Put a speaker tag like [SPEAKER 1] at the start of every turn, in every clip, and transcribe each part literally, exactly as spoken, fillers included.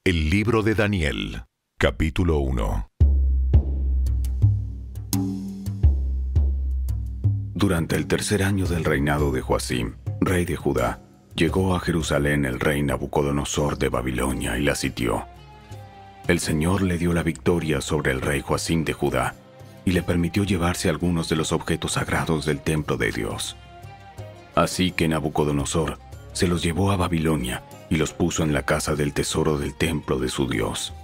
[SPEAKER 1] El libro de Daniel, capítulo uno.
[SPEAKER 2] Durante el tercer año del reinado de Joacim, rey de Judá, llegó a Jerusalén el rey Nabucodonosor de Babilonia y la sitió. El Señor le dio la victoria sobre el rey Joacim de Judá y le permitió llevarse algunos de los objetos sagrados del templo de Dios. Así que Nabucodonosor se los llevó a Babilonia y los puso en la casa del tesoro del templo de su Dios.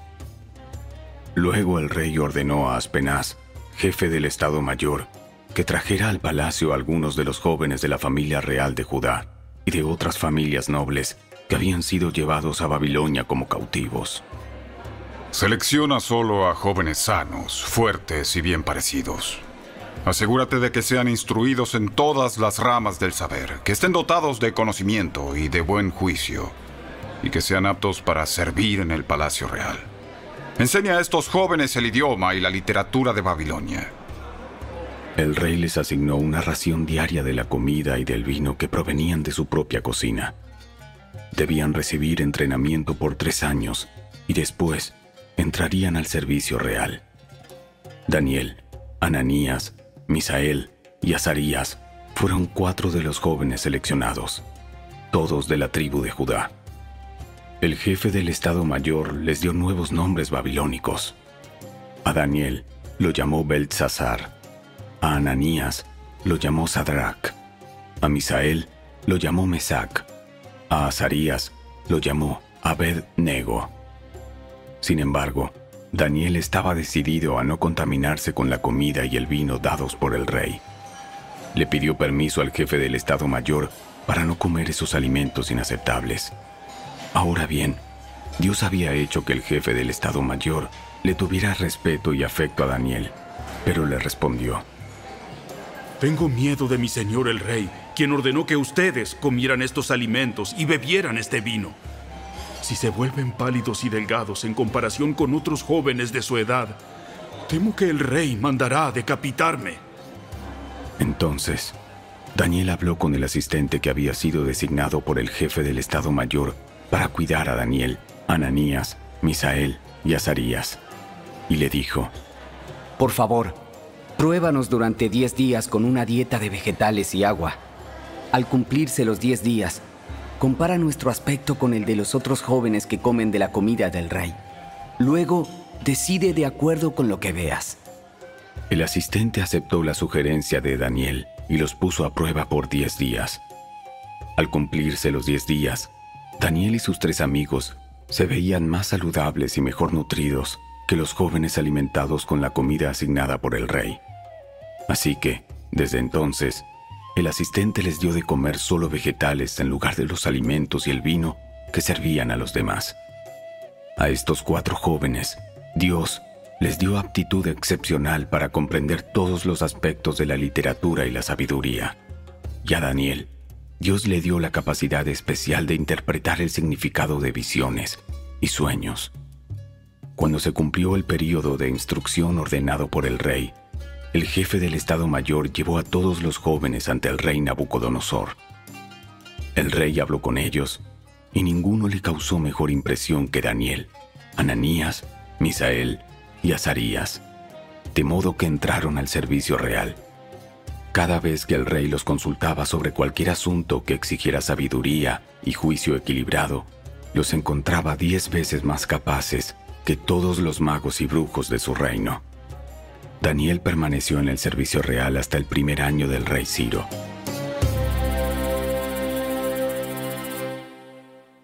[SPEAKER 2] Luego el rey ordenó a Aspenaz, jefe del Estado Mayor, que trajera al palacio a algunos de los jóvenes de la familia real de Judá y de otras familias nobles que habían sido llevados a Babilonia como cautivos.
[SPEAKER 3] Selecciona solo a jóvenes sanos, fuertes y bien parecidos. Asegúrate de que sean instruidos en todas las ramas del saber, que estén dotados de conocimiento y de buen juicio, y que sean aptos para servir en el palacio real. Enseña a estos jóvenes el idioma y la literatura de Babilonia.
[SPEAKER 2] El rey les asignó una ración diaria de la comida y del vino que provenían de su propia cocina. Debían recibir entrenamiento por tres años y después entrarían al servicio real. Daniel, Ananías, Misael y Azarías fueron cuatro de los jóvenes seleccionados, todos de la tribu de Judá. El jefe del Estado Mayor les dio nuevos nombres babilónicos. A Daniel lo llamó Beltsasar, a Ananías lo llamó Sadrac, a Misael lo llamó Mesac, a Azarías lo llamó Abed-nego. Sin embargo, Daniel estaba decidido a no contaminarse con la comida y el vino dados por el rey. Le pidió permiso al jefe del Estado Mayor para no comer esos alimentos inaceptables. Ahora bien, Dios había hecho que el jefe del Estado Mayor le tuviera respeto y afecto a Daniel, pero le respondió:
[SPEAKER 4] Tengo miedo de mi señor el rey, quien ordenó que ustedes comieran estos alimentos y bebieran este vino. Si se vuelven pálidos y delgados en comparación con otros jóvenes de su edad, temo que el rey mandará a decapitarme.
[SPEAKER 2] Entonces, Daniel habló con el asistente que había sido designado por el jefe del Estado Mayor para cuidar a Daniel, Ananías, Misael y Azarías, y le dijo:
[SPEAKER 5] Por favor, pruébanos durante diez días con una dieta de vegetales y agua. Al cumplirse los diez días, compara nuestro aspecto con el de los otros jóvenes que comen de la comida del rey. Luego, decide de acuerdo con lo que veas.
[SPEAKER 2] El asistente aceptó la sugerencia de Daniel y los puso a prueba por diez días. Al cumplirse los diez días, Daniel y sus tres amigos se veían más saludables y mejor nutridos que los jóvenes alimentados con la comida asignada por el rey. Así que, desde entonces, el asistente les dio de comer solo vegetales en lugar de los alimentos y el vino que servían a los demás. A estos cuatro jóvenes, Dios les dio aptitud excepcional para comprender todos los aspectos de la literatura y la sabiduría. Y a Daniel, Dios le dio la capacidad especial de interpretar el significado de visiones y sueños. Cuando se cumplió el período de instrucción ordenado por el rey, el jefe del Estado Mayor llevó a todos los jóvenes ante el rey Nabucodonosor. El rey habló con ellos, y ninguno le causó mejor impresión que Daniel, Ananías, Misael y Azarías, de modo que entraron al servicio real. Cada vez que el rey los consultaba sobre cualquier asunto que exigiera sabiduría y juicio equilibrado, los encontraba diez veces más capaces que todos los magos y brujos de su reino. Daniel permaneció en el servicio real hasta el primer año del rey Ciro.